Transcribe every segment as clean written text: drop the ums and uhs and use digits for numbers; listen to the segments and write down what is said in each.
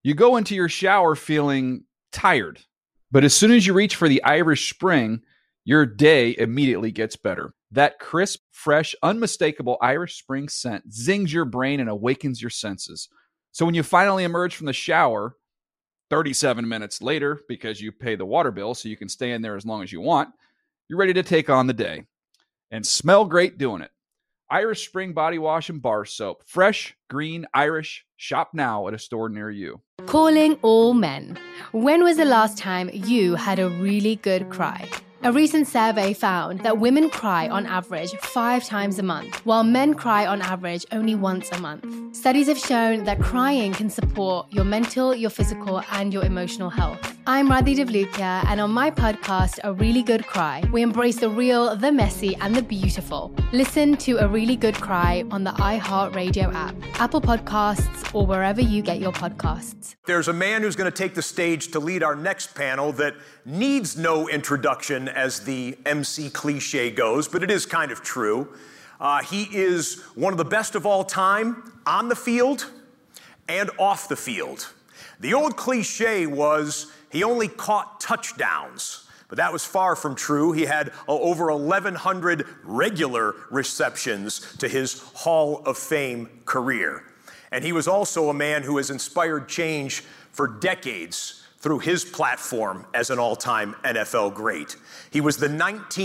You go into your shower feeling tired, but as soon as you reach for the Irish Spring, your day immediately gets better. That crisp, fresh, unmistakable Irish Spring scent zings your brain and awakens your senses. So when you finally emerge from the shower, 37 minutes later, because you pay the water bill so you can stay in there as long as you want, you're ready to take on the day and smell great doing it. Irish Spring Body Wash and Bar Soap. Fresh, green, Irish. Shop now at a store near you. Calling all men. When was the last time you had a really good cry? A recent survey found that women cry on average 5 times a month, while men cry on average only once a month. Studies have shown that crying can support your mental, your physical, and your emotional health. I'm Radhi Devlukia, and on my podcast, A Really Good Cry, we embrace the real, the messy, and the beautiful. Listen to A Really Good Cry on the iHeartRadio app, Apple Podcasts, or wherever you get your podcasts. There's a man who's going to take the stage to lead our next panel that needs no introduction, as the MC cliche goes, but it is kind of true. He is one of the best of all time on the field and off the field. The old cliche was he only caught touchdowns, but that was far from true. He had over 1,100 regular receptions to his Hall of Fame career. And he was also a man who has inspired change for decades through his platform as an all-time NFL great. He was the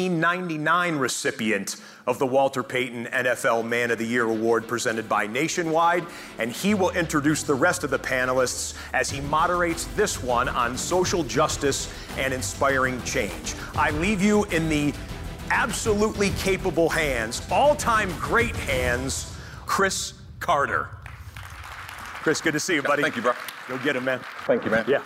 1999 recipient of the Walter Payton NFL Man of the Year Award presented by Nationwide, and he will introduce the rest of the panelists as he moderates this one on social justice and inspiring change. I leave you in the absolutely capable hands, all-time great hands, Cris Carter. Cris, good to see you, buddy. Thank you, bro. Go get him, man. Thank you, man. Yeah.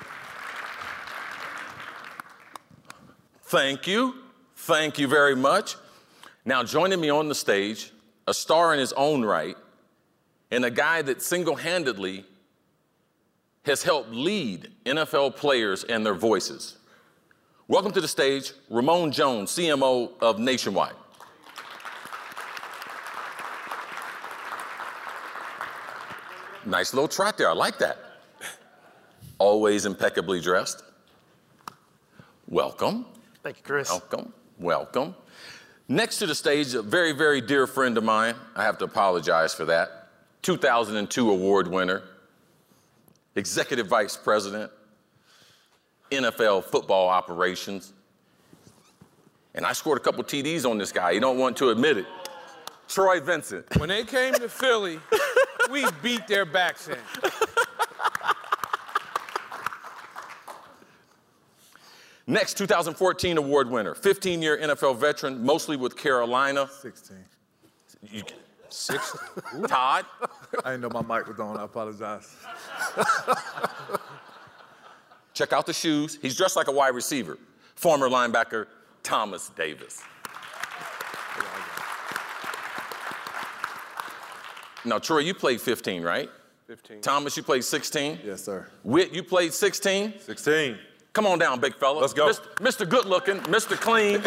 Thank you. Thank you very much. Now, joining me on the stage, a star in his own right, and a guy that single-handedly has helped lead NFL players and their voices. Welcome to the stage, Ramon Jones, CMO of Nationwide. Nice little trot there. I like that. Always impeccably dressed. Welcome. Thank you, Cris. Welcome. Welcome. Next to the stage, a very, very dear friend of mine. I have to apologize for that. 2002 award winner, executive vice president, NFL football operations. And I scored a couple TDs on this guy. He don't want to admit it. Troy Vincent. When they came to Philly, we beat their backs in. Next, 2014 award winner, 15-year NFL veteran, mostly with Carolina. 16. 16. Todd. I didn't know my mic was on. I apologize. Check out the shoes. He's dressed like a wide receiver. Former linebacker Thomas Davis. Now, Troy, you played 15, right? 15. Thomas, you played 16? Yes, sir. Whit, you played 16? 16. Come on down, big fella. Let's go. Mr. Good Looking, Mr. Clean.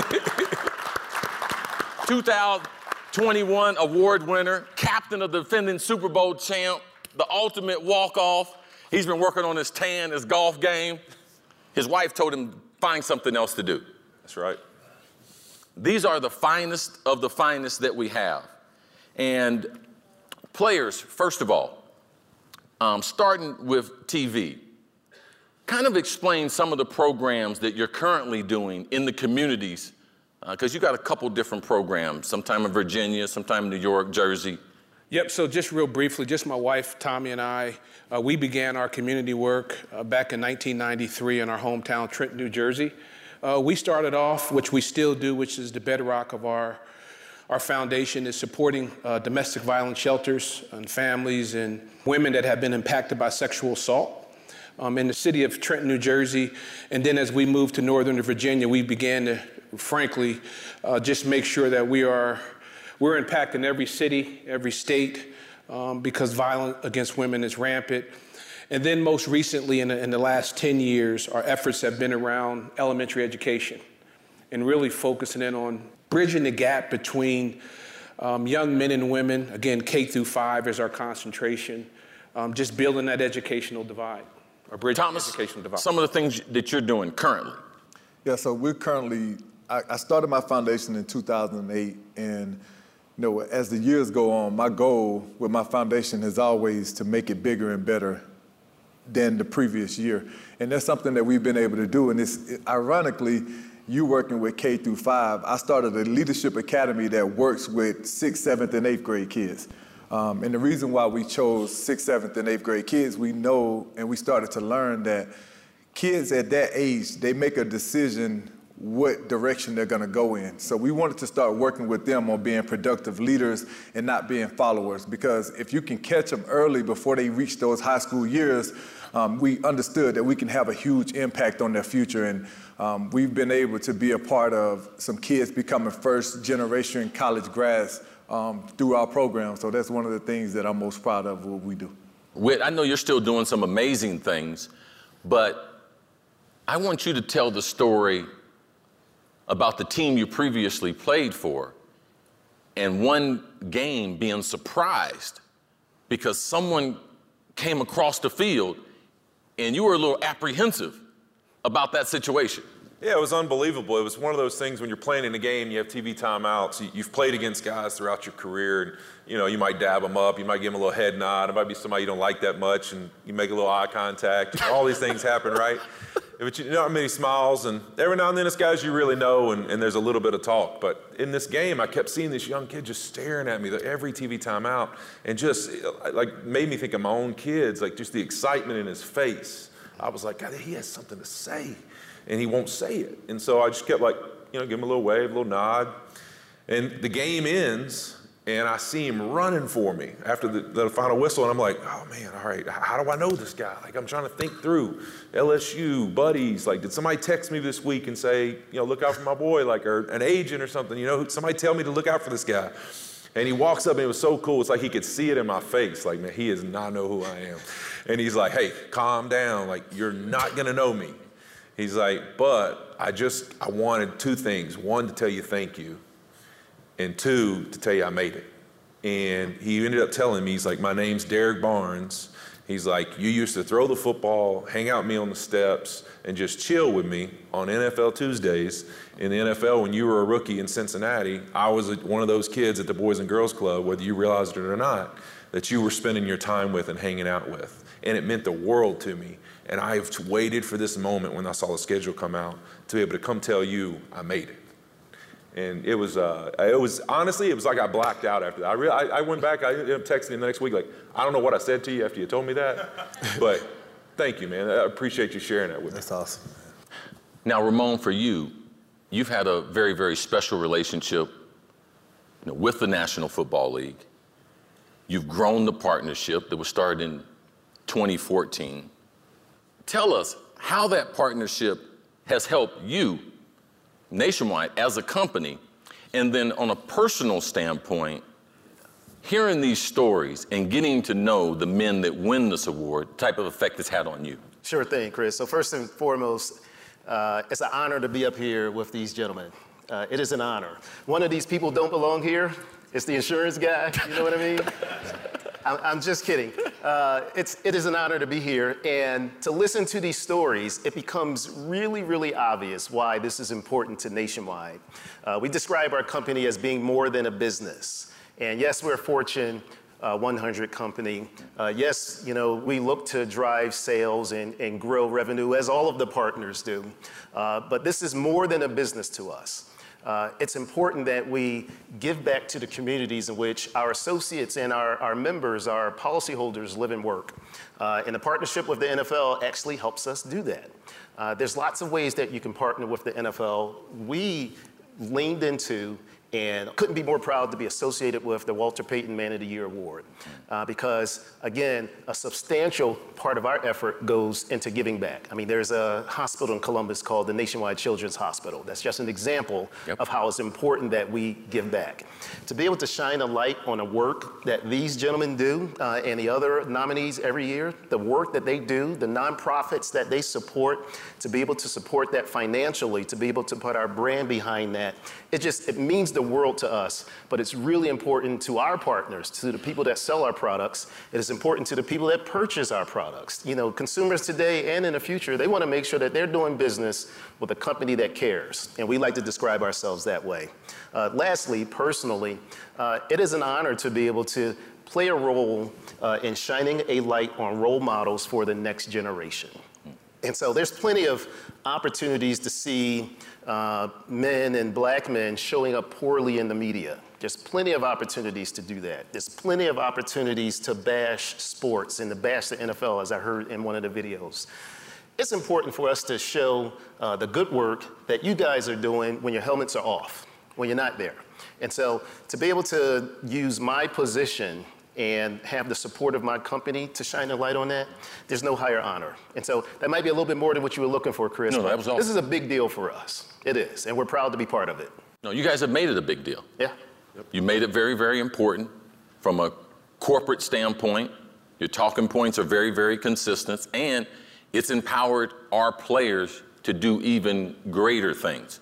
2021 award winner, captain of the defending Super Bowl champ, the ultimate walk-off. He's been working on his tan, his golf game. His wife told him, find something else to do. That's right. These are the finest of the finest that we have. And players, first of all, starting with TV, kind of explain some of the programs that you're currently doing in the communities, because you got a couple different programs, sometime in Virginia, sometime in New York, Jersey. Yep, so just real briefly, just my wife, Tommy, and I, we began our community work back in 1993 in our hometown, Trenton, New Jersey. We started off, which we still do, which is the bedrock of our foundation, is supporting domestic violence shelters and families and women that have been impacted by sexual assault in the city of Trenton, New Jersey. And then as we moved to Northern Virginia, we began to, frankly, just make sure that we're impacting every city, every state, because violence against women is rampant. And then most recently, in the last 10 years, our efforts have been around elementary education and really focusing in on bridging the gap between young men and women. Again, K through 5 is our concentration, just building that educational divide. or bridge Thomas, educational development. some of the things that you're doing currently. Yeah, so we're currently, I started my foundation in 2008, and as the years go on, my goal with my foundation is always to make it bigger and better than the previous year. And that's something that we've been able to do. And ironically, you working with K through 5, I started a leadership academy that works with 6th, 7th, and 8th grade kids. And the reason why we chose 6th, 7th, and 8th grade kids, we know and we started to learn that kids at that age, they make a decision what direction they're going to go in. So we wanted to start working with them on being productive leaders and not being followers, because if you can catch them early before they reach those high school years, we understood that we can have a huge impact on their future. And we've been able to be a part of some kids becoming first generation college grads through our program. So that's one of the things that I'm most proud of what we do. Whit, I know you're still doing some amazing things, but I want you to tell the story about the team you previously played for and one game being surprised because someone came across the field and you were a little apprehensive about that situation. Yeah, it was unbelievable. It was one of those things when you're playing in a game, you have TV timeouts. You've played against guys throughout your career, and you might dab them up, you might give them a little head nod. It might be somebody you don't like that much, and you make a little eye contact. All these things happen, right? But you know how many smiles, and every now and then it's guys you really know, and there's a little bit of talk. But in this game, I kept seeing this young kid just staring at me every TV timeout, and just like made me think of my own kids, like just the excitement in his face. I was like, God, he has something to say, and he won't say it. And so I just kept give him a little wave, a little nod. And the game ends, and I see him running for me after the final whistle, and I'm like, oh man, all right, how do I know this guy? Like, I'm trying to think through LSU, buddies, like, did somebody text me this week and say, look out for my boy, like, or an agent or something, somebody tell me to look out for this guy. And he walks up, and it was so cool. It's like he could see it in my face. Like, man, he does not know who I am. And he's like, hey, calm down. Like, you're not going to know me. He's like, but I wanted two things. One, to tell you thank you. And two, to tell you I made it. And he ended up telling me, he's like, my name's Derek Barnes. He's like, you used to throw the football, hang out with me on the steps, and just chill with me on NFL Tuesdays. In the NFL, when you were a rookie in Cincinnati, I was one of those kids at the Boys and Girls Club, whether you realized it or not, that you were spending your time with and hanging out with. And it meant the world to me. And I've waited for this moment when I saw the schedule come out to be able to come tell you I made it. And it was honestly, it was like I blacked out after that. I went back, I ended up texting him the next week, like, I don't know what I said to you after you told me that, but thank you, man. I appreciate you sharing that with me. That's awesome. Now, Ramon, for you, you've had a very, very special relationship with the National Football League. You've grown the partnership that was started in 2014. Tell us how that partnership has helped you nationwide as a company, and then on a personal standpoint, hearing these stories and getting to know the men that win this award, the type of effect it's had on you. Sure thing, Chris. So first and foremost, it's an honor to be up here with these gentlemen. It is an honor. One of these people don't belong here. It's the insurance guy, you know what I mean? I'm just kidding. It is an honor to be here, and to listen to these stories, it becomes really, really obvious why this is important to Nationwide. We describe our company as being more than a business. And yes, we're a Fortune 100 company. Yes, we look to drive sales and grow revenue, as all of the partners do. But this is more than a business to us. It's important that we give back to the communities in which our associates and our members, our policyholders live and work. And the partnership with the NFL actually helps us do that. There's lots of ways that you can partner with the NFL. We leaned into and couldn't be more proud to be associated with the Walter Payton Man of the Year Award. Because, again, a substantial part of our effort goes into giving back. I mean, there's a hospital in Columbus called the Nationwide Children's Hospital. That's just an example of how it's important that we give back. To be able to shine a light on the work that these gentlemen do and the other nominees every year, the work that they do, the nonprofits that they support, to be able to support that financially, to be able to put our brand behind that, it means the the world to us, but it's really important to our partners, to the people that sell our products. It is important to the people that purchase our products. You know, consumers today and in the future, they want to make sure that they're doing business with a company that cares, and we like to describe ourselves that way. Lastly, personally, it is an honor to be able to play a role in shining a light on role models for the next generation. And so there's plenty of opportunities to see men and black men showing up poorly in the media. There's plenty of opportunities to do that. There's plenty of opportunities to bash sports and to bash the NFL, as I heard in one of the videos. It's important for us to show the good work that you guys are doing when your helmets are off, when you're not there. And so to be able to use my position and have the support of my company to shine a light on that, there's no higher honor. And so that might be a little bit more than what you were looking for, Chris. No, that was awesome. This is a big deal for us. It is, and we're proud to be part of it. No, you guys have made it a big deal. Yeah. You made it very, very important from a corporate standpoint. Your talking points are very, very consistent, and it's empowered our players to do even greater things.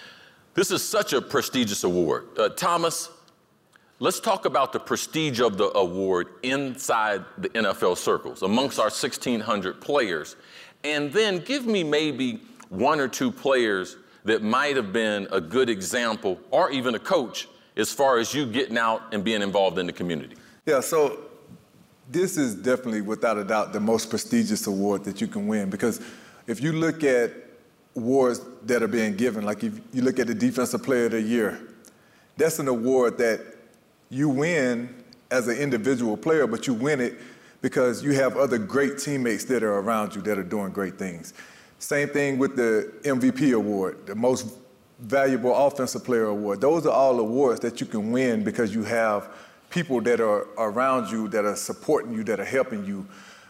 This is such a prestigious award. Thomas, let's talk about the prestige of the award inside the NFL circles, amongst our 1,600 players. And then give me maybe one or two players that might have been a good example, or even a coach, as far as you getting out and being involved in the community. Yeah, so this is definitely, without a doubt, the most prestigious award that you can win. Because if you look at awards that are being given, like if you look at the Defensive Player of the Year, that's an award that you win as an individual player, but you win it because you have other great teammates that are around you that are doing great things. Same thing with the MVP award, the Most Valuable Offensive Player award. Those are all awards that you can win because you have people that are around you, that are supporting you, that are helping you.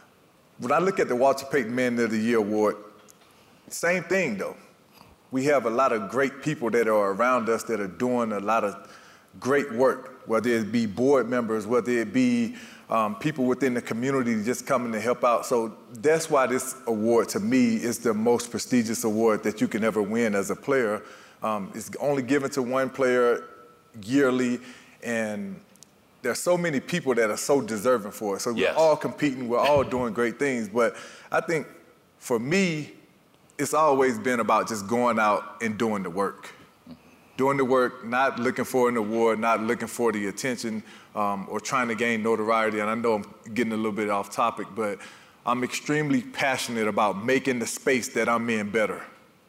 When I look at the Walter Payton Man of the Year award, same thing though. We have a lot of great people that are around us that are doing a lot of great work, whether it be board members, whether it be people within the community just coming to help out. So that's why this award, to me, is the most prestigious award that you can ever win as a player. It's only given to one player yearly, and there's so many people that are so deserving for it. So yes, we're all competing, we're all doing great things. But I think for me, it's always been about just going out and doing the work. Doing the work, not looking for an award, not looking for the attention or trying to gain notoriety. And I know I'm getting a little bit off topic, but I'm extremely passionate about making the space that I'm in better.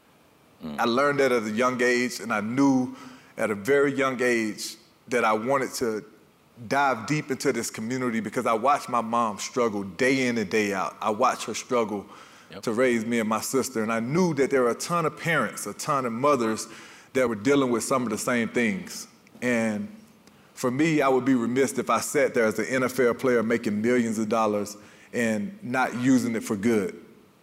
I learned that at a young age, and I knew at a very young age that I wanted to dive deep into this community because I watched my mom struggle day in and day out. I watched her struggle to raise me and my sister, and I knew that there were a ton of parents, a ton of mothers that were dealing with some of the same things. And for me, I would be remiss if I sat there as an NFL player making millions of dollars and not using it for good.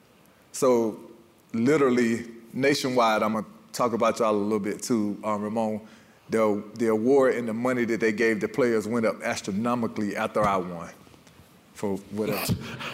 So literally, nationwide, I'm gonna talk about y'all a little bit too, Ramon. The award and the money that they gave the players went up astronomically after I won, for whatever.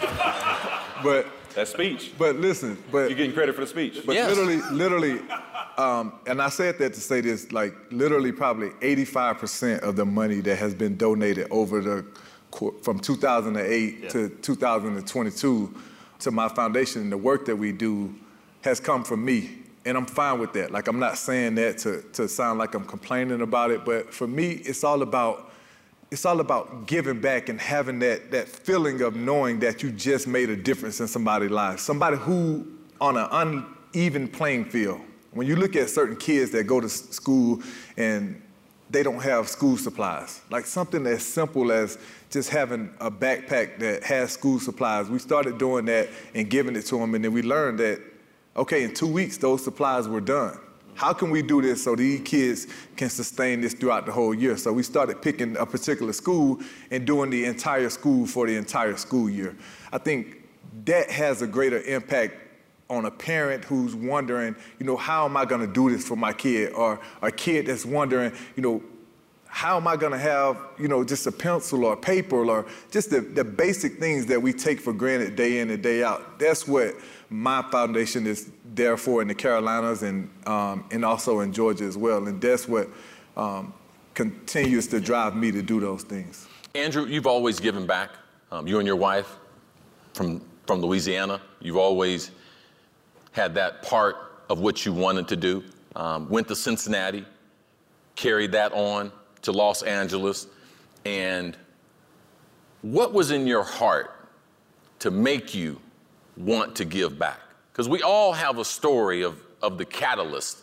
But that speech. But listen, but you're getting credit for the speech. But yes, literally, and I said that to say this, like literally probably 85% of the money that has been donated over from 2008 to 2022 to my foundation and the work that we do has come from me. And I'm fine with that. Like, I'm not saying that to sound like I'm complaining about it, but for me, it's all about giving back and having that feeling of knowing that you just made a difference in somebody's life. Somebody who, on an uneven playing field, when you look at certain kids that go to school and they don't have school supplies, like something as simple as just having a backpack that has school supplies. We started doing that and giving it to them, and then we learned that, okay, in 2 weeks, those supplies were done. How can we do this so these kids can sustain this throughout the whole year? So we started picking a particular school and doing the entire school for the entire school year. I think that has a greater impact on a parent who's wondering, how am I gonna do this for my kid? Or a kid that's wondering, how am I gonna have, just a pencil or paper or just the basic things that we take for granted day in and day out. That's what my foundation is there for in the Carolinas and also in Georgia as well. And that's what continues to drive me to do those things. Andrew, you've always given back. You and your wife from Louisiana, you've always had that part of what you wanted to do. Went to Cincinnati, carried that on to Los Angeles. And what was in your heart to make you want to give back? Because we all have a story of the catalyst.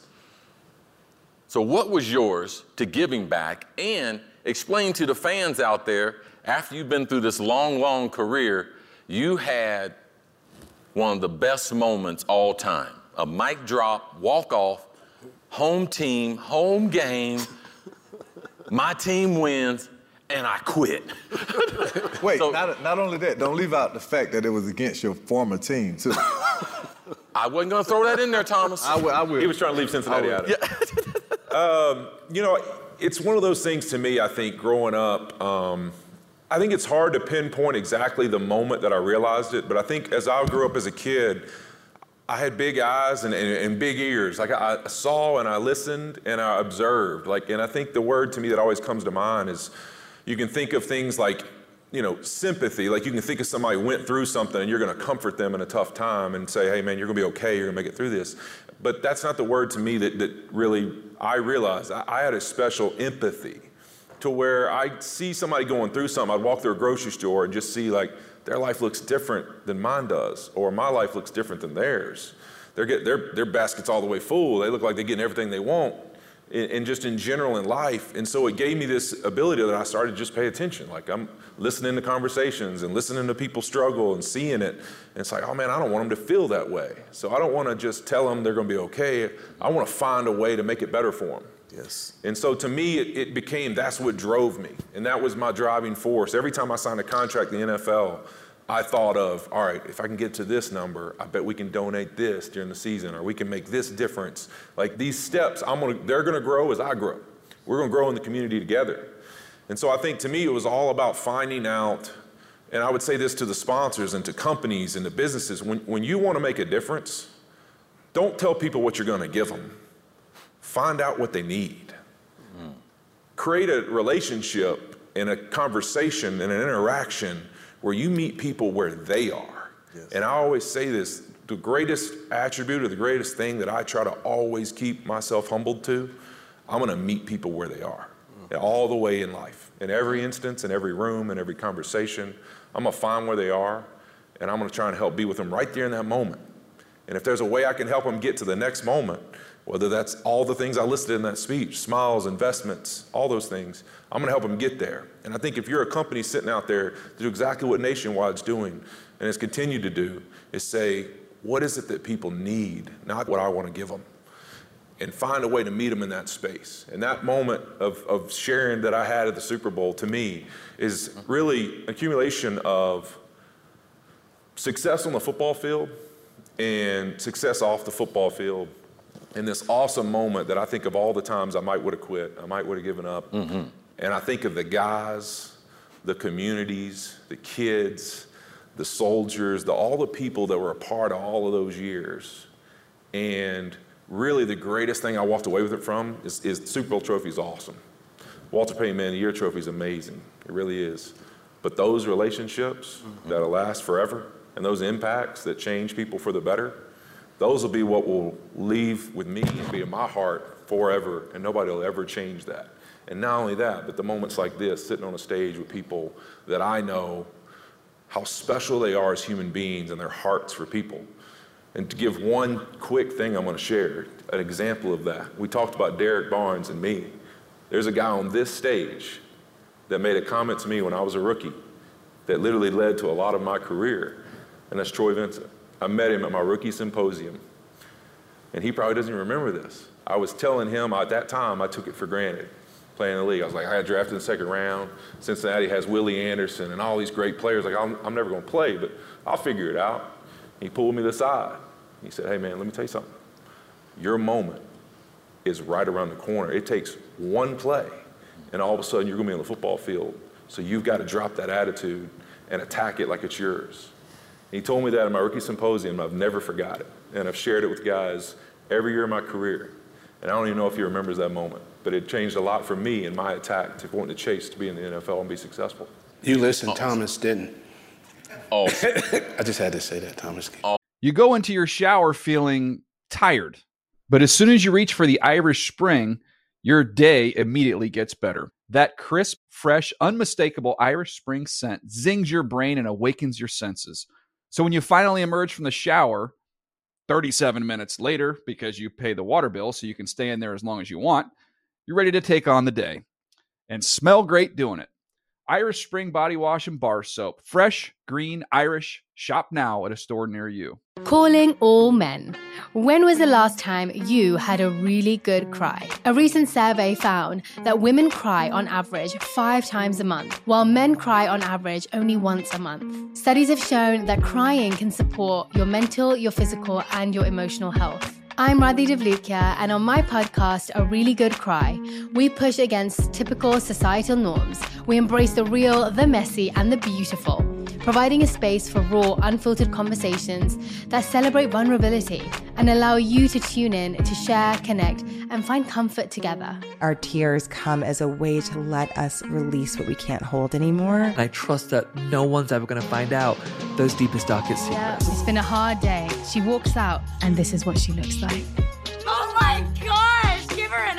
So what was yours to giving back? And explain to the fans out there, after you've been through this long, long career, you had one of the best moments all time. A mic drop, walk off, home team, home game, my team wins, and I quit. Wait, so, not only that, don't leave out the fact that it was against your former team, too. I wasn't going to throw that in there, Thomas. I will. He was trying to leave Cincinnati out of it. Yeah. You know, it's one of those things to me, I think, growing up, I think it's hard to pinpoint exactly the moment that I realized it, but I think as I grew up as a kid, I had big eyes and big ears. Like I saw and I listened and I observed. And I think the word to me that always comes to mind is you can think of things like, you know, sympathy. Like you can think of somebody who went through something and you're going to comfort them in a tough time and say, hey man, you're going to be okay. You're going to make it through this. But that's not the word to me that really I realized. I had a special empathy to where I see somebody going through something. I'd walk through a grocery store and just see like their life looks different than mine does, or my life looks different than theirs. Their basket's all the way full. They look like they're getting everything they want, and just in general in life. And so it gave me this ability that I started to just pay attention. Like I'm listening to conversations and listening to people struggle and seeing it. And it's like, oh man, I don't want them to feel that way. So I don't want to just tell them they're going to be okay. I want to find a way to make it better for them. Yes. And so to me, it became, that's what drove me. And that was my driving force. Every time I signed a contract in the NFL, I thought of, all right, if I can get to this number, I bet we can donate this during the season, or we can make this difference. Like these steps, they're gonna grow as I grow. We're gonna grow in the community together. And so I think to me, it was all about finding out, and I would say this to the sponsors and to companies and to businesses, when you wanna make a difference, don't tell people what you're gonna give them. Find out what they need. Create a relationship and a conversation and an interaction where you meet people where they are. Yes. And I always say this, the greatest attribute or the greatest thing that I try to always keep myself humbled to, I'm gonna meet people where they are, all the way in life. In every instance, in every room, in every conversation, I'm gonna find where they are, and I'm gonna try and help be with them right there in that moment. And if there's a way I can help them get to the next moment, whether that's all the things I listed in that speech, smiles, investments, all those things, I'm gonna help them get there. And I think if you're a company sitting out there to do exactly what Nationwide's doing and has continued to do, is say, what is it that people need, not what I wanna give them? And find a way to meet them in that space. And that moment of sharing that I had at the Super Bowl, to me, is really accumulation of success on the football field and success off the football field. In this awesome moment that I think of all the times I might would have quit, I might would have given up. Mm-hmm. And I think of the guys, the communities, the kids, the soldiers, all the people that were a part of all of those years. And really the greatest thing I walked away with it from is the Super Bowl trophy is awesome. Walter Payton Man of the Year trophy is amazing. It really is. But those relationships that'll last forever and those impacts that change people for the better, those will be what will leave with me and be in my heart forever, and nobody will ever change that. And not only that, but the moments like this, sitting on a stage with people that I know how special they are as human beings and their hearts for people. And to give one quick thing I'm gonna share, an example of that. We talked about Derek Barnes and me. There's a guy on this stage that made a comment to me when I was a rookie that literally led to a lot of my career, and that's Troy Vincent. I met him at my rookie symposium, and he probably doesn't even remember this. I was telling him at that time, I took it for granted, playing in the league. I was like, I got drafted in the second round. Cincinnati has Willie Anderson and all these great players. Like, I'm never gonna play, but I'll figure it out. He pulled me to the side. He said, hey man, let me tell you something. Your moment is right around the corner. It takes one play, and all of a sudden you're gonna be on the football field. So you've got to drop that attitude and attack it like it's yours. He told me that at my rookie symposium. I've never forgot it. And I've shared it with guys every year of my career. And I don't even know if he remembers that moment. But it changed a lot for me in my attack to wanting to chase to be in the NFL and be successful. You listen, Thomas didn't. Oh, I just had to say that, Thomas. You go into your shower feeling tired, but as soon as you reach for the Irish Spring, your day immediately gets better. That crisp, fresh, unmistakable Irish Spring scent zings your brain and awakens your senses. So when you finally emerge from the shower, 37 minutes later, because you pay the water bill so you can stay in there as long as you want, you're ready to take on the day and smell great doing it. Irish Spring Body Wash and Bar Soap. Fresh, green, Irish. Shop now at a store near you. Calling all men. When was the last time you had a really good cry? A recent survey found that women cry on average 5 times a month, while men cry on average only once a month. Studies have shown that crying can support your mental, your physical, and your emotional health. I'm Radhi Devlukia, and on my podcast, A Really Good Cry, we push against typical societal norms. We embrace the real, the messy, and the beautiful, providing a space for raw, unfiltered conversations that celebrate vulnerability and allow you to tune in to share, connect, and find comfort together. Our tears come as a way to let us release what we can't hold anymore. And I trust that no one's ever going to find out those deepest, darkest secrets. Yeah, it's been a hard day. She walks out, and this is what she looks like. Oh my gosh, give her an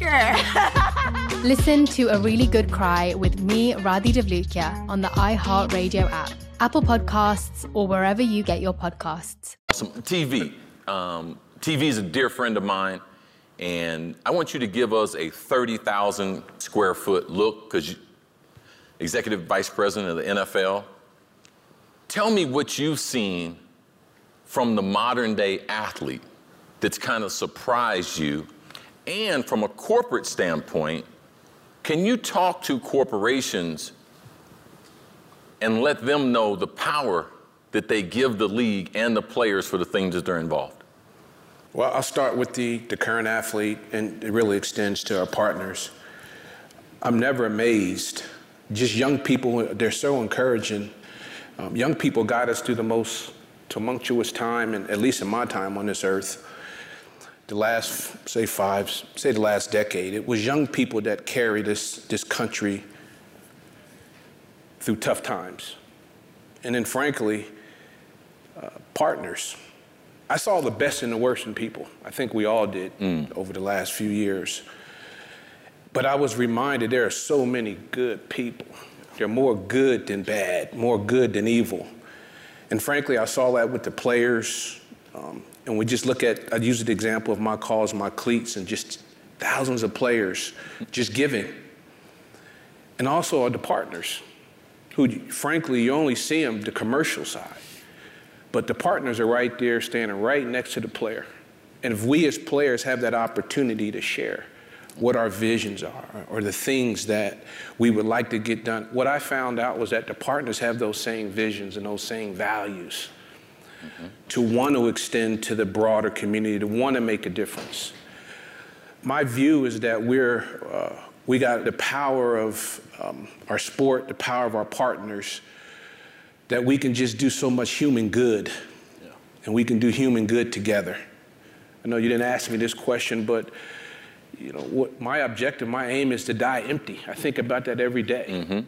Oscar. Listen to A Really Good Cry with me, Radhi Devlukia, on the iHeartRadio app, Apple Podcasts, or wherever you get your podcasts. TV. TV is a dear friend of mine, and I want you to give us a 30,000 square foot look, because Executive Vice President of the NFL. Tell me what you've seen from the modern day athlete that's kind of surprised you. And from a corporate standpoint, can you talk to corporations and let them know the power that they give the league and the players for the things that they're involved? Well, I'll start with the current athlete, and it really extends to our partners. I'm never amazed. Just young people, they're so encouraging. Young people guide us through the most tumultuous time, and at least in my time on this earth, the last, the last decade, it was young people that carried this country through tough times. And then frankly, partners. I saw the best and the worst in people. I think we all did over the last few years. But I was reminded there are so many good people. They're more good than bad, more good than evil. And frankly, I saw that with the players. And we just look at, I'd use the example of my calls, my cleats, and just thousands of players just giving. And also the partners, who frankly, you only see them the commercial side. But the partners are right there, standing right next to the player. And if we as players have that opportunity to share what our visions are, or the things that we would like to get done, what I found out was that the partners have those same visions and those same values to want to extend to the broader community, to want to make a difference. My view is that we got the power of our sport, the power of our partners, that we can just do so much human good, and we can do human good together. I know you didn't ask me this question, but you know what my objective, my aim is to die empty. I think about that every day.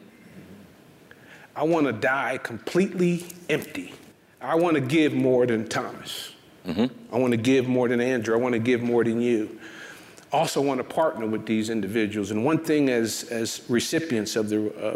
I want to die completely empty. I want to give more than Thomas. I want to give more than Andrew. I want to give more than you. Also want to partner with these individuals. And one thing as recipients of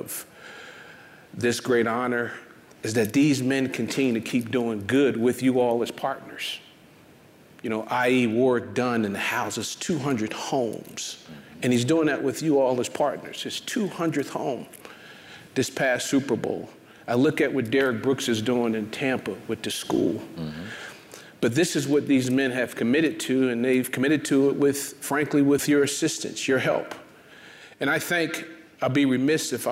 this great honor is that these men continue to keep doing good with you all as partners. You know, i.e. Warrick Dunn in the houses 200 homes. And he's doing that with you all as partners. His 200th home this past Super Bowl. I look at what Derek Brooks is doing in Tampa with the school. But this is what these men have committed to, and they've committed to it with, frankly, with your assistance, your help. And I think I'll be remiss if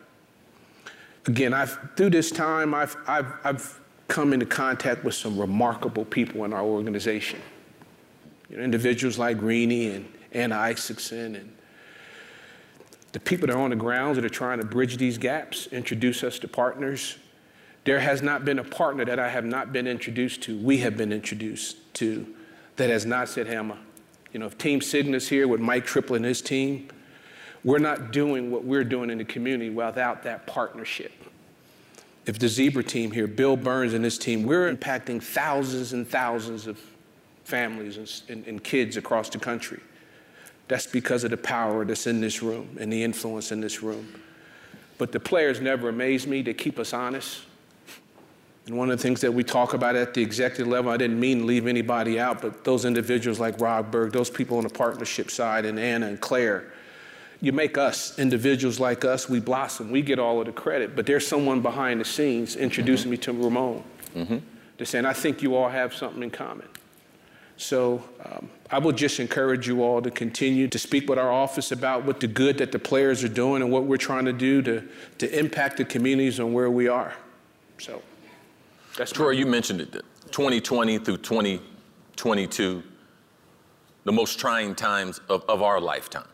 through this time, I've come into contact with some remarkable people in our organization. You know, individuals like Greeny and Anna Isaacson, and the people that are on the grounds that are trying to bridge these gaps, introduce us to partners. There has not been a partner that I have not been introduced to, we have been introduced to, that has not said, hey, If Team Cygnus here with Mike Triplett and his team, we're not doing what we're doing in the community without that partnership. If the Zebra team here, Bill Burns and his team, we're impacting thousands and thousands of families and kids across the country. That's because of the power that's in this room and the influence in this room. But the players never amaze me. They keep us honest. And one of the things that we talk about at the executive level, I didn't mean to leave anybody out, but those individuals like Rob Berg, those people on the partnership side, and Anna and Claire, you make us, individuals like us, we blossom. We get all of the credit. But there's someone behind the scenes introducing me to Ramon. They're saying, I think you all have something in common. So I will just encourage you all to continue to speak with our office about what the good that the players are doing and what we're trying to do to impact the communities on where we are. So that's Troy, you mentioned it, 2020 through 2022, the most trying times of our lifetime.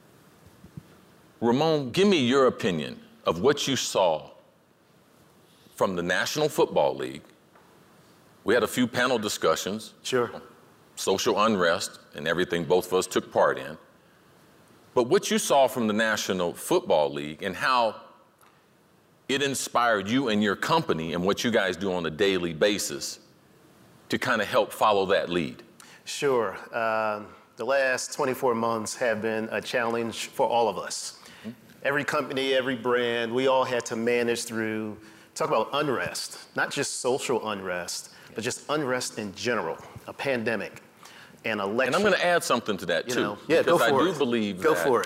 Ramon, give me your opinion of what you saw from the National Football League. We had a few panel discussions. Sure. Social unrest and everything both of us took part in. But what you saw from the National Football League and how it inspired you and your company and what you guys do on a daily basis to kind of help follow that lead. Sure. The last 24 months have been a challenge for all of us. Every company, every brand, we all had to manage through, talk about unrest, not just social unrest, but just unrest in general, a pandemic, an election. And I'm going to add something to that, too. Yeah, go for it. Because I do believe Go for it.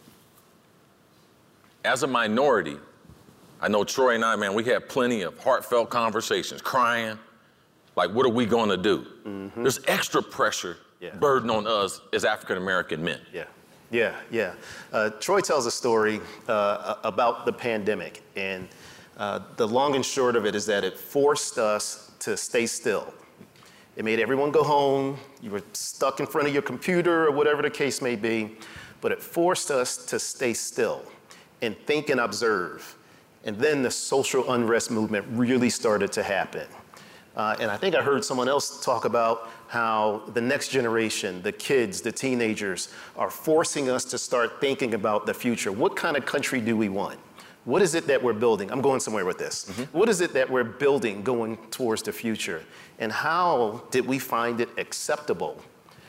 As a minority, I know Troy and I, man, we had plenty of heartfelt conversations, crying, like, what are we going to do? There's extra pressure, burden on us as African-American men. Yeah. Troy tells a story about the pandemic, and the long and short of it is that it forced us to stay still. It made everyone go home. You were stuck in front of your computer or whatever the case may be, but it forced us to stay still and think and observe. And then the social unrest movement really started to happen. And I think I heard someone else talk about how the next generation, the kids, the teenagers, are forcing us to start thinking about the future. What kind of country do we want? What is it that we're building? I'm going somewhere with this. What is it that we're building going towards the future? And how did we find it acceptable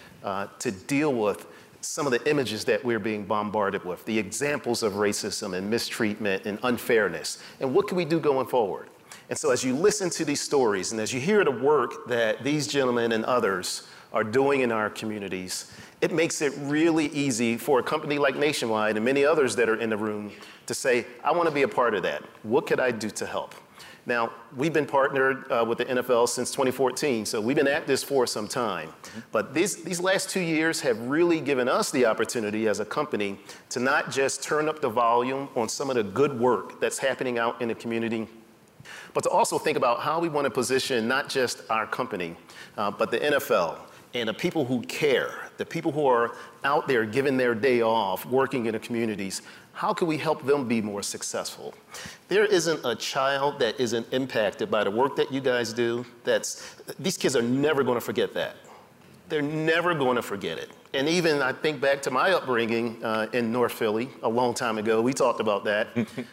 to deal with some of the images that we're being bombarded with, the examples of racism and mistreatment and unfairness? And what can we do going forward? And so as you listen to these stories and as you hear the work that these gentlemen and others are doing in our communities, it makes it really easy for a company like Nationwide and many others that are in the room to say, I want to be a part of that. What could I do to help? Now, we've been partnered with the NFL since 2014, so we've been at this for some time. But these last 2 years have really given us the opportunity as a company to not just turn up the volume on some of the good work that's happening out in the community, but to also think about how we want to position not just our company, but the NFL and the people who care, the people who are out there giving their day off, working in the communities. How can we help them be more successful? There isn't a child that isn't impacted by the work that you guys do. These kids are never going to forget that. They're never going to forget it. And even I think back to my upbringing in North Philly a long time ago. We talked about that.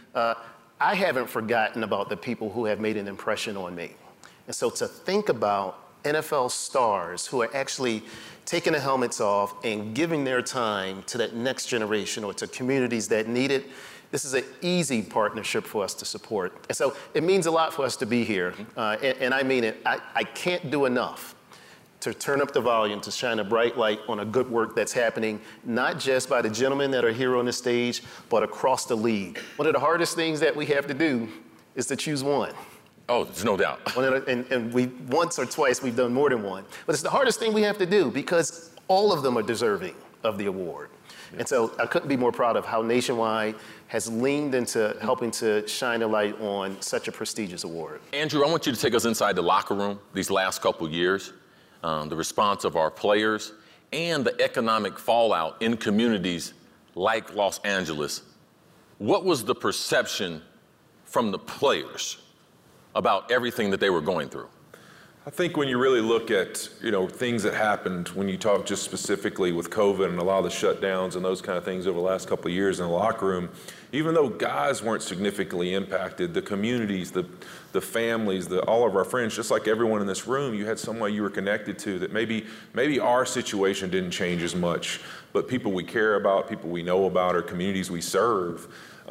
I haven't forgotten about the people who have made an impression on me. And so to think about NFL stars who are actually taking the helmets off and giving their time to that next generation or to communities that need it, this is an easy partnership for us to support. And so it means a lot for us to be here. And I mean it. I can't do enough to turn up the volume, to shine a bright light on a good work that's happening, not just by the gentlemen that are here on the stage, but across the league. One of the hardest things that we have to do is to choose one. Oh, there's no doubt. And we once or twice we've done more than one. But it's the hardest thing we have to do because all of them are deserving of the award. And so I couldn't be more proud of how Nationwide has leaned into helping to shine a light on such a prestigious award. Andrew, I want you to take us inside the locker room these last couple years. The response of our players, and the economic fallout in communities like Los Angeles. What was the perception from the players about everything that they were going through? I think when you really look at, things that happened when you talk just specifically with COVID and a lot of the shutdowns and those kind of things over the last couple of years in the locker room, even though guys weren't significantly impacted, the communities, the families, all of our friends, just like everyone in this room, you had someone you were connected to that maybe our situation didn't change as much, but people we care about, people we know about, or communities we serve,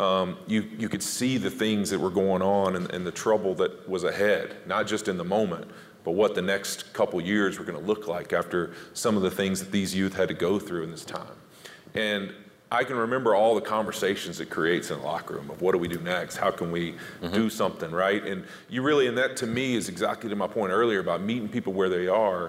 you could see the things that were going on and the trouble that was ahead, not just in the moment, but what the next couple years were going to look like after some of the things that these youth had to go through in this time. And I can remember all the conversations it creates in the locker room of what do we do next? How can we do something, right? And and that to me is exactly to my point earlier about meeting people where they are,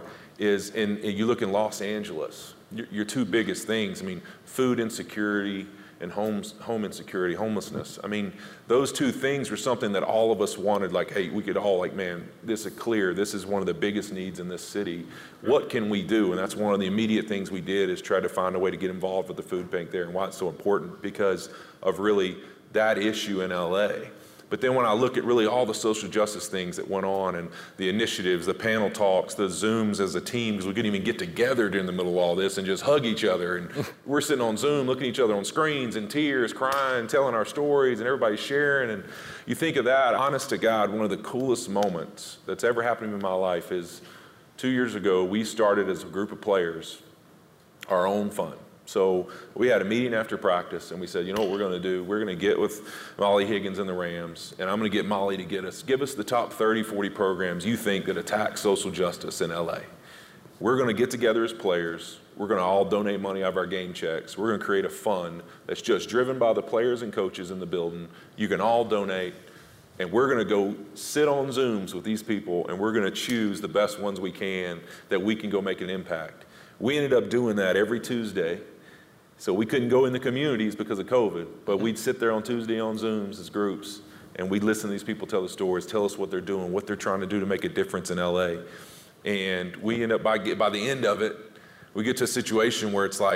you look in Los Angeles, your two biggest things, food insecurity and home insecurity, homelessness. Those two things were something that all of us wanted, hey, we could all man, this is clear. This is one of the biggest needs in this city. What can we do? And that's one of the immediate things we did is try to find a way to get involved with the food bank there and why it's so important because of really that issue in LA. But then when I look at really all the social justice things that went on and the initiatives, the panel talks, the Zooms as a team, because we couldn't even get together during the middle of all this and just hug each other. And we're sitting on Zoom, looking at each other on screens in tears, crying, telling our stories, and everybody's sharing. And you think of that, honest to God, one of the coolest moments that's ever happened to me in my life is 2 years ago, we started as a group of players our own fund. So we had a meeting after practice, and we said, what we're going to do? We're going to get with Molly Higgins and the Rams, and I'm going to get Molly to give us the top 30, 40 programs you think that attack social justice in LA. We're going to get together as players. We're going to all donate money out of our game checks. We're going to create a fund that's just driven by the players and coaches in the building. You can all donate, and we're going to go sit on Zooms with these people, and we're going to choose the best ones we can that we can go make an impact. We ended up doing that every Tuesday. So we couldn't go in the communities because of COVID, but we'd sit there on Tuesday on Zooms as groups, and we'd listen to these people tell the stories, tell us what they're doing, what they're trying to do to make a difference in LA. And we end up, by the end of it, we get to a situation where it's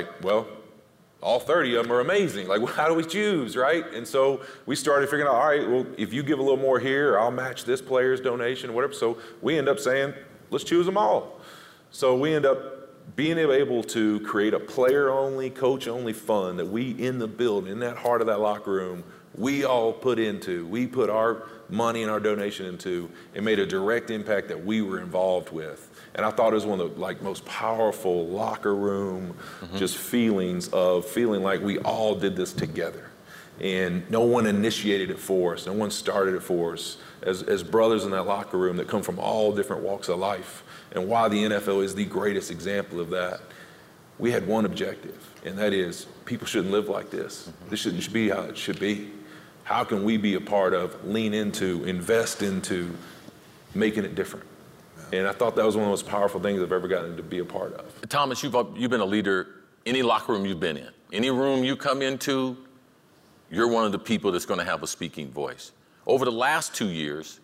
all 30 of them are amazing. How do we choose, right? And so we started figuring out, all right, well, if you give a little more here, I'll match this player's donation, whatever. So we end up saying, let's choose them all. So we end up being able to create a player-only, coach-only fund that we, in the building, in that heart of that locker room, we all put our money and our donation into and made a direct impact that we were involved with. And I thought it was one of the most powerful locker room just feelings of feeling like we all did this together. And no one initiated it for us. No one started it for us. As brothers in that locker room that come from all different walks of life, and why the NFL is the greatest example of that, we had one objective, and that is people shouldn't live like this. This shouldn't be how it should be. How can we be a part of, lean into, invest into making it different? And I thought that was one of the most powerful things I've ever gotten to be a part of. Thomas, you've been a leader any locker room you've been in. Any room you come into, you're one of the people that's going to have a speaking voice. Over the last 2 years,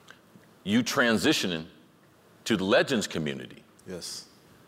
you transitioning to the Legends community. Yes.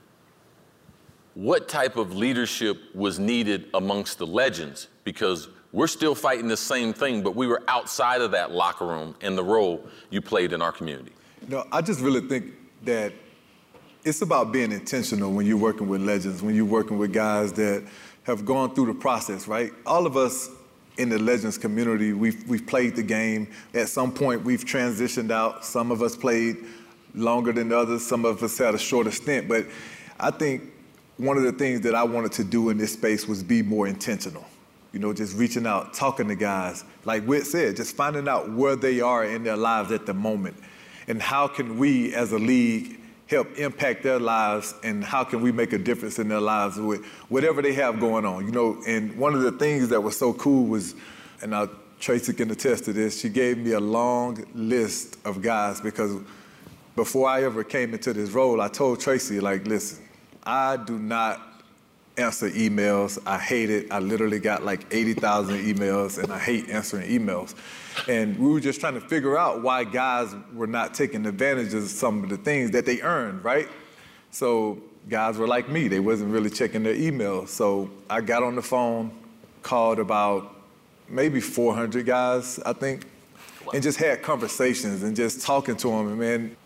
What type of leadership was needed amongst the Legends? Because we're still fighting the same thing, but we were outside of that locker room and the role you played in our community. I just really think that it's about being intentional when you're working with Legends, when you're working with guys that have gone through the process, right? All of us in the Legends community, we've played the game. At some point, we've transitioned out. Some of us played longer than others. Some of us had a shorter stint. But I think one of the things that I wanted to do in this space was be more intentional. Just reaching out, talking to guys. Like Whit said, just finding out where they are in their lives at the moment. And how can we, as a league, help impact their lives, and how can we make a difference in their lives with whatever they have going on. And one of the things that was so cool was, and Tracy can attest to this, she gave me a long list of guys, because before I ever came into this role, I told Tracy, listen, I do not answer emails. I hate it. I literally got 80,000 emails, and I hate answering emails. And we were just trying to figure out why guys were not taking advantage of some of the things that they earned, right? So guys were like me. They wasn't really checking their emails. So I got on the phone, called about maybe 400 guys, I think, and just had conversations and just talking to them. And man,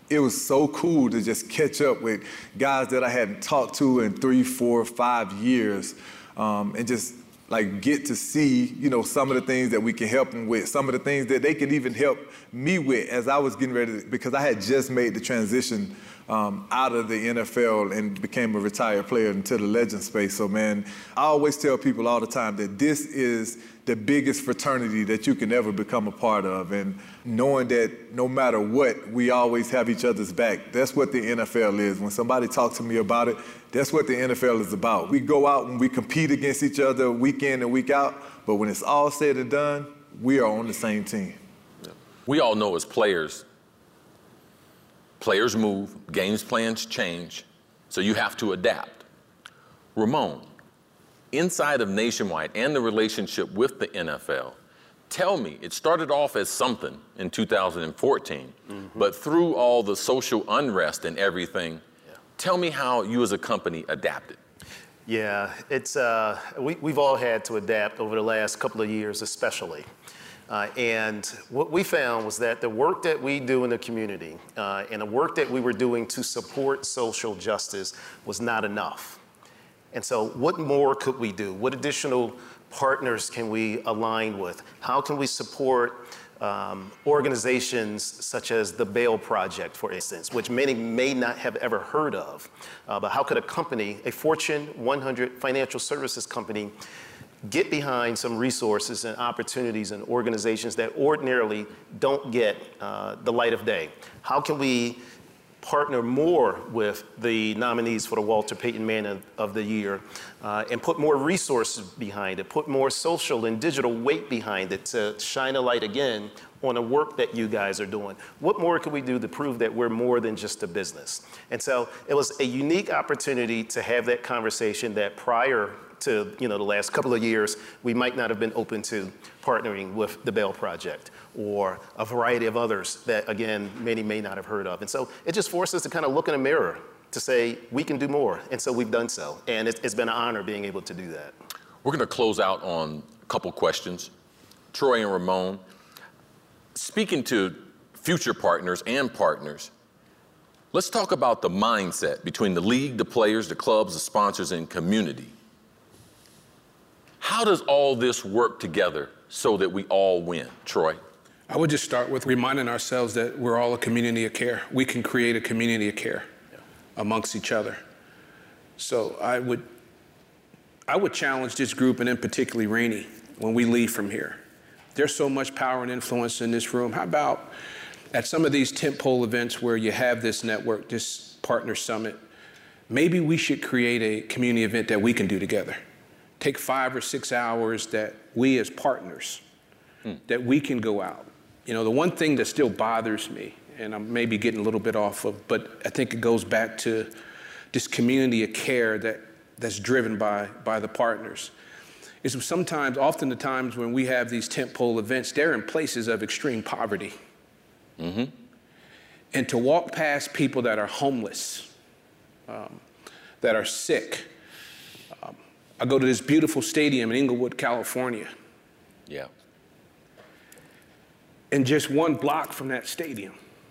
it was so cool to just catch up with guys that I hadn't talked to in 3, 4, 5 years, and just like get to see, you know, some of the things that we can help them with, some of the things that they can even help me with as I was getting ready to, because I had just made the transition out of the NFL and became a retired player into the legend space. So, man, I always tell people all the time that this is the biggest fraternity that you can ever become a part of. And knowing that no matter what, we always have each other's back. That's what the NFL is. When somebody talks to me about it, that's what the NFL is about. We go out and we compete against each other week in and week out, but when it's all said and done, we are on the same team. We all know as players move, games plans change, so you have to adapt. Ramon, inside of Nationwide and the relationship with the NFL, tell me, it started off as something in 2014, but through all the social unrest and everything, tell me how you as a company adapted. Yeah, it's we've all had to adapt over the last couple of years especially. And what we found was that the work that we do in the community and the work that we were doing to support social justice was not enough. And so what more could we do? What additional partners can we align with? How can we support organizations such as the Bail Project, for instance, which many may not have ever heard of. But how could a company, a Fortune 100 financial services company, get behind some resources and opportunities and organizations that ordinarily don't get the light of day? How can we partner more with the nominees for the Walter Payton Man of the Year and put more resources behind it, put more social and digital weight behind it to shine a light again on the work that you guys are doing? What more can we do to prove that we're more than just a business? And so it was a unique opportunity to have that conversation that prior to the last couple of years, we might not have been open to partnering with the Bail Project or a variety of others that, again, many may not have heard of. And so it just forced us to kind of look in a mirror to say, we can do more. And so we've done so. And it's been an honor being able to do that. We're going to close out on a couple questions. Troy and Ramon, speaking to future partners and partners, let's talk about the mindset between the league, the players, the clubs, the sponsors, and community. How does all this work together so that we all win? Troy? I would just start with reminding ourselves that we're all a community of care. We can create a community of care amongst each other. So I would challenge this group, and in particularly Rainey, when we leave from here. There's so much power and influence in this room. How about at some of these tentpole events where you have this network, this partner summit, maybe we should create a community event that we can do together. Take 5 or 6 hours that we as partners, that we can go out. The one thing that still bothers me, and I'm maybe getting a little bit off of, but I think it goes back to this community of care that's driven by the partners, is often the times when we have these tentpole events, they're in places of extreme poverty. And to walk past people that are homeless, that are sick. I go to this beautiful stadium in Inglewood, California. Yeah. And just 1 block from that stadium,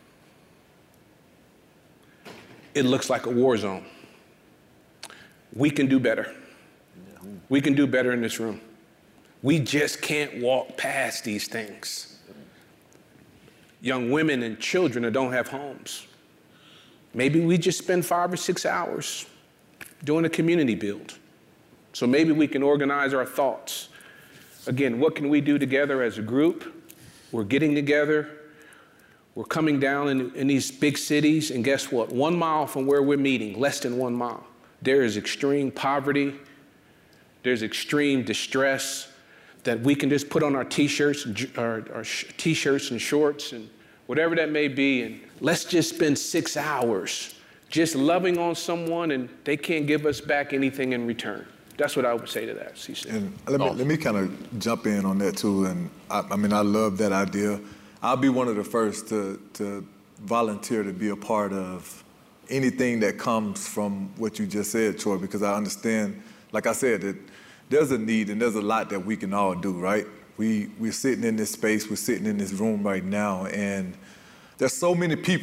it looks like a war zone. We can do better. We can do better in this room. We just can't walk past these things. Young women and children that don't have homes. Maybe we just spend 5 or 6 hours doing a community build. So maybe we can organize our thoughts. Again, what can we do together as a group? We're getting together. We're coming down in these big cities, and guess what? 1 mile from where we're meeting, less than 1 mile, there is extreme poverty. There's extreme distress that we can just put on our t-shirts, our t-shirts and shorts and whatever that may be, and let's just spend 6 hours just loving on someone, and they can't give us back anything in return. That's what I would say to that, CC. And let me kind of jump in on that too. And I love that idea. I'll be one of the first to volunteer to be a part of anything that comes from what you just said, Troy, because I understand, like I said, that there's a need and there's a lot that we can all do, right? We're sitting in this space, we're sitting in this room right now, and there's so many people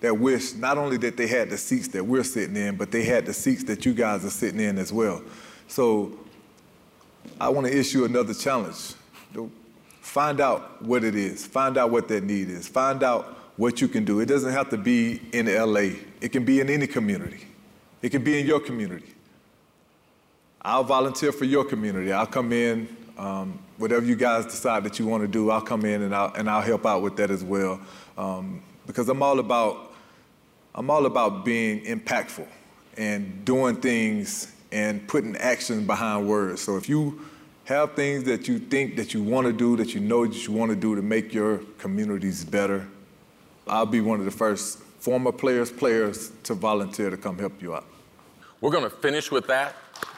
that wish not only that they had the seats that we're sitting in, but they had the seats that you guys are sitting in as well. So I want to issue another challenge. Find out what it is. Find out what that need is. Find out what you can do. It doesn't have to be in LA. It can be in any community. It can be in your community. I'll volunteer for your community. I'll come in, whatever you guys decide that you want to do, I'll come in and I'll help out with that as well. Because I'm all about being impactful and doing things and putting action behind words. So if you have things that you think that you want to do, that you know that you want to do to make your communities better, I'll be one of the first former players to volunteer to come help you out. We're going to finish with that.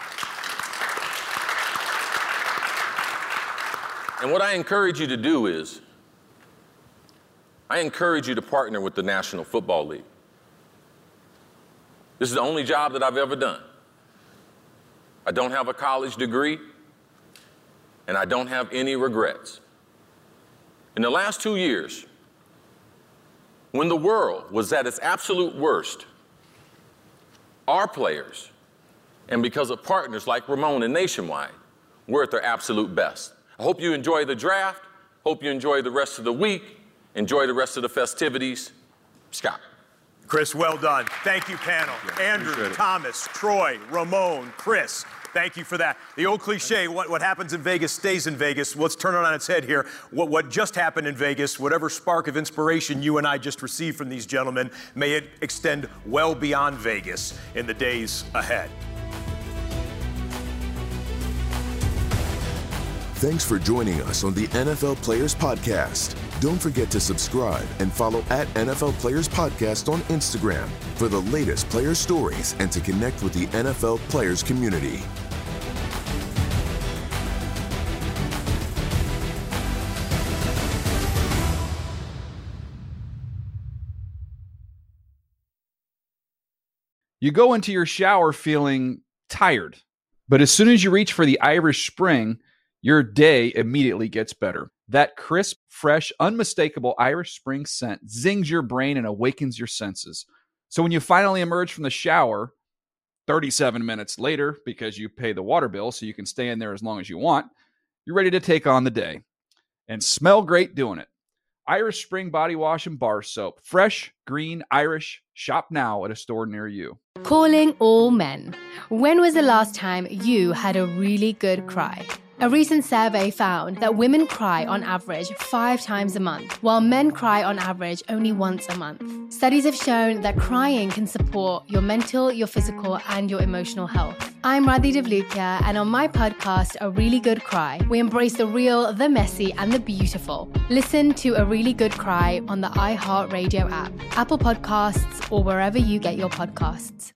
And what I encourage you to do is, I encourage you to partner with the National Football League. This is the only job that I've ever done. I don't have a college degree, and I don't have any regrets. In the last 2 years, when the world was at its absolute worst, our players, and because of partners like Ramon and Nationwide, were at their absolute best. I hope you enjoy the draft. Hope you enjoy the rest of the week. Enjoy the rest of the festivities. Scott. Chris, well done. Thank you, panel. Yeah, Andrew, Thomas, Troy, Ramon, Chris. Thank you for that. The old cliche, what happens in Vegas stays in Vegas. Let's turn it on its head here. What just happened in Vegas, whatever spark of inspiration you and I just received from these gentlemen, may it extend well beyond Vegas in the days ahead. Thanks for joining us on the NFL Players Podcast. Don't forget to subscribe and follow at NFL Players Podcast on Instagram for the latest player stories and to connect with the NFL Players community. You go into your shower feeling tired, but as soon as you reach for the Irish Spring, your day immediately gets better. That crisp, fresh, unmistakable Irish Spring scent zings your brain and awakens your senses. So when you finally emerge from the shower, 37 minutes later, because you pay the water bill so you can stay in there as long as you want, you're ready to take on the day. And smell great doing it. Irish Spring Body Wash and Bar Soap. Fresh, green, Irish. Shop now at a store near you. Calling all men. When was the last time you had a really good cry? A recent survey found that women cry on average 5 times a month, while men cry on average only once a month. Studies have shown that crying can support your mental, your physical, and your emotional health. I'm Radhi Devlukia, and on my podcast, A Really Good Cry, we embrace the real, the messy, and the beautiful. Listen to A Really Good Cry on the iHeartRadio app, Apple Podcasts, or wherever you get your podcasts.